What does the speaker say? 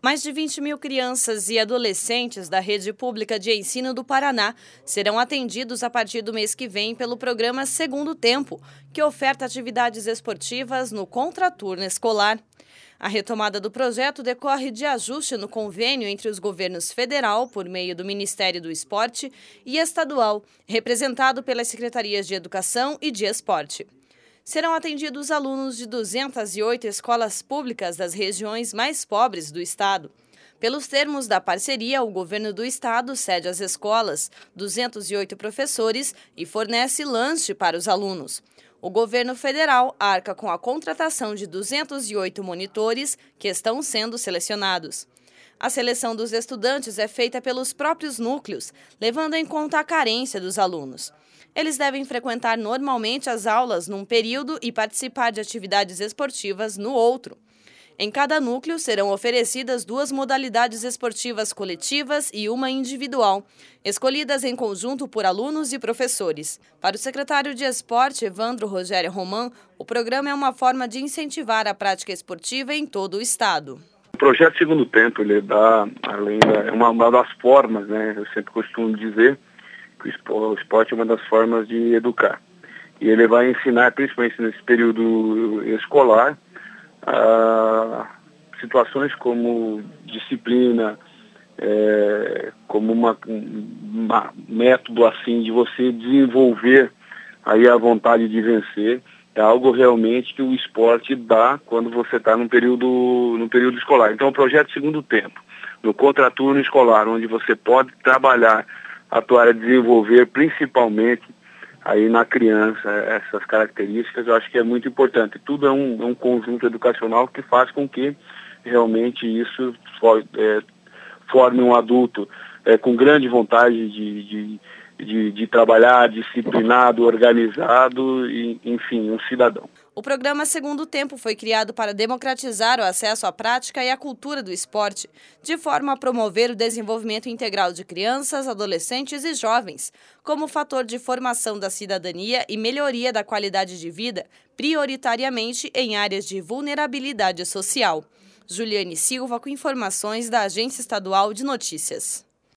Mais de 20 mil crianças e adolescentes da Rede Pública de Ensino do Paraná serão atendidos a partir do mês que vem pelo programa Segundo Tempo, que oferta atividades esportivas no contraturno escolar. A retomada do projeto decorre de ajuste no convênio entre os governos federal, por meio do Ministério do Esporte, e estadual, representado pelas Secretarias de Educação e de Esporte. Serão atendidos alunos de 208 escolas públicas das regiões mais pobres do estado. Pelos termos da parceria, o governo do estado cede às escolas 208 professores e fornece lanche para os alunos. O governo federal arca com a contratação de 208 monitores que estão sendo selecionados. A seleção dos estudantes é feita pelos próprios núcleos, levando em conta a carência dos alunos. Eles devem frequentar normalmente as aulas num período e participar de atividades esportivas no outro. Em cada núcleo serão oferecidas 2 modalidades esportivas coletivas e uma individual, escolhidas em conjunto por alunos e professores. Para o secretário de Esporte, Evandro Rogério Roman, o programa é uma forma de incentivar a prática esportiva em todo o estado. O projeto Segundo Tempo, ele dá, é uma das formas, né? Eu sempre costumo dizer que o esporte é uma das formas de educar. E ele vai ensinar, principalmente nesse período escolar, situações como disciplina, como um método assim de você desenvolver aí a vontade de vencer. É algo realmente que o esporte dá quando você está no período escolar. Então, o projeto Segundo Tempo, no contraturno escolar, onde você pode trabalhar a tua área de desenvolver principalmente aí na criança essas características, eu acho que é muito importante. Tudo é um conjunto educacional que faz com que realmente isso forme um adulto com grande vontade de trabalhar, disciplinado, organizado e, enfim, um cidadão. O programa Segundo Tempo foi criado para democratizar o acesso à prática e à cultura do esporte, de forma a promover o desenvolvimento integral de crianças, adolescentes e jovens, como fator de formação da cidadania e melhoria da qualidade de vida, prioritariamente em áreas de vulnerabilidade social. Juliane Silva, com informações da Agência Estadual de Notícias.